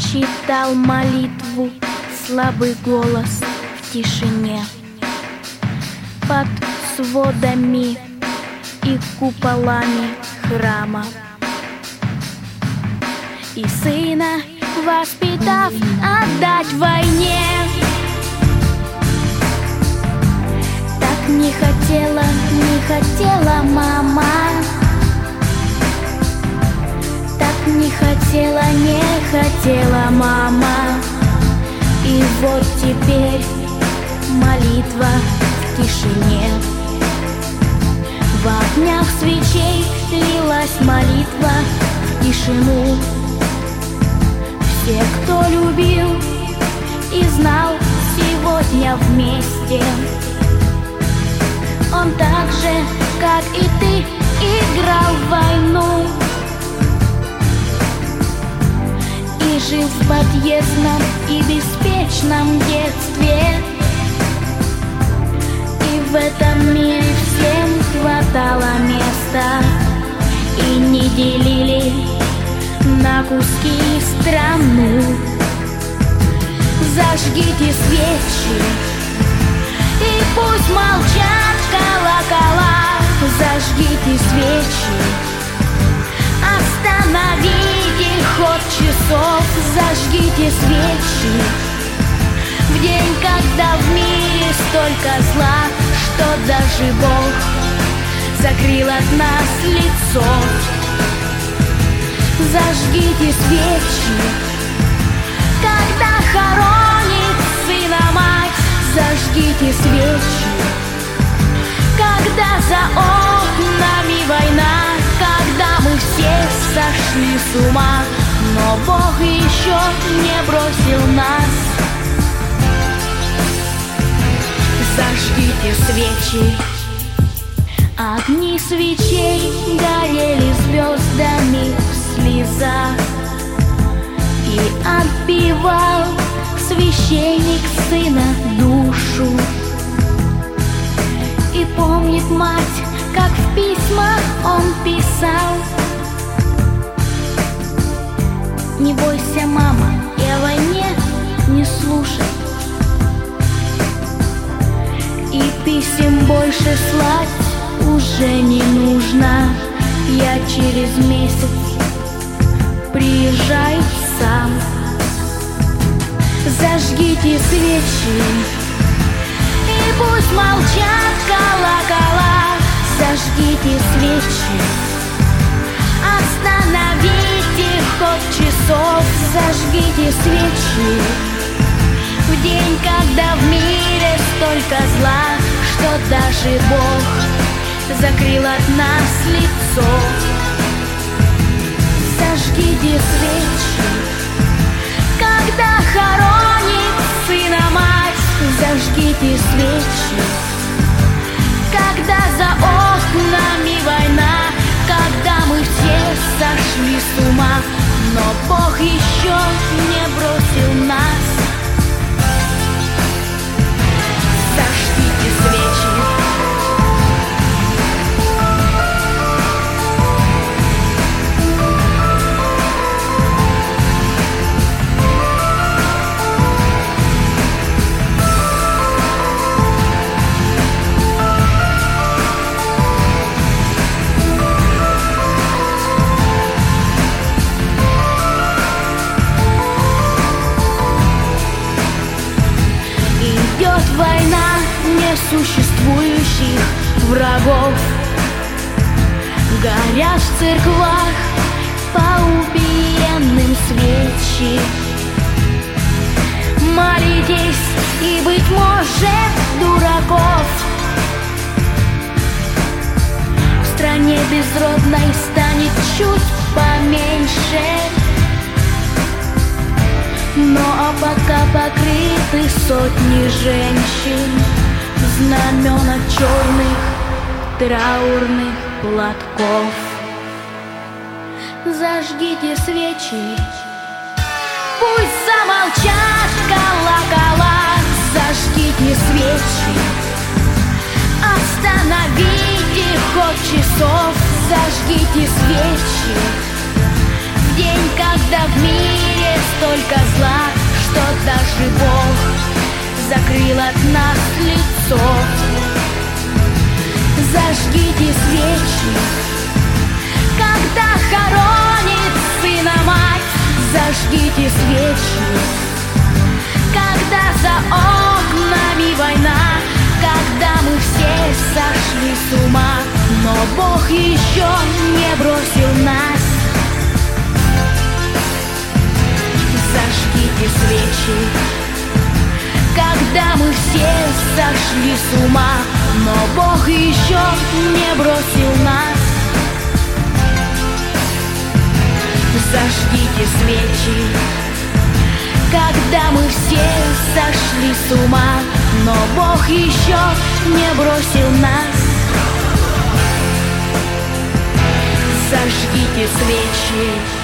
читал молитву слабый голос в тишине. Под сводами и куполами храма. И сына, воспитав, отдать войне. Так не хотела мама. Так не хотела мама. И вот теперь молитва в тишине. В огнях свечей лилась молитва в тишину. Все, кто любил и знал, сегодня вместе. Он так же, как и ты, играл в войну и жил в подъездном и беспечном детстве. И в этом мире всем хватало места, и не делили на куски страну. Зажгите свечи, и пусть молчат колокола. Зажгите свечи, остановите ход часов. Зажгите свечи в день, когда в мире столько зла, что даже Бог закрыл от нас лицо. Зажгите свечи, когда хоронит сына мать. Зажгите свечи, когда за окнами война, когда мы все сошли с ума, но Бог еще не бросил нас. Зажгите свечи. Огни свечей горели звездами в слезах, и отбивал священник сына душу. И помнит мать, как в письмах он писал: не бойся, мама, и о войне не слушай. И писем больше слать уже не нужно. Я через месяц приезжаю сам. Зажгите свечи, и пусть молчат колокола. Зажгите свечи, остановите ход часов. Зажгите свечи в день, когда в мире столько зла, что даже Бог закрыл от нас лицо. Зажгите свечи, когда хоронит сына мать. Зажгите свечи, когда за окнами война, когда мы все сошли с ума, но Бог еще не бросил нас. Зажгите свечи. Война несуществующих врагов. Горят в церквах по убиенным свечи. Молитесь, и, быть может, дураков в стране безродной станет чуть поменьше. Но пока покрыты сотни женщин в знамена черных траурных платков. Зажгите свечи, пусть замолчат колокола. Зажгите свечи, остановите ход часов. Зажгите свечи день, когда в мире столько зла, что даже Бог закрыл от нас лицо. Зажгите свечи, когда хоронит сына мать. Зажгите свечи, когда за окнами война, когда мы все сошли с ума, но Бог еще не бросил нас. Зажгите свечи, когда мы все сошли с ума, но Бог еще не бросил нас. Зажгите свечи, когда мы все сошли с ума, но Бог еще не бросил нас. Зажгите свечи,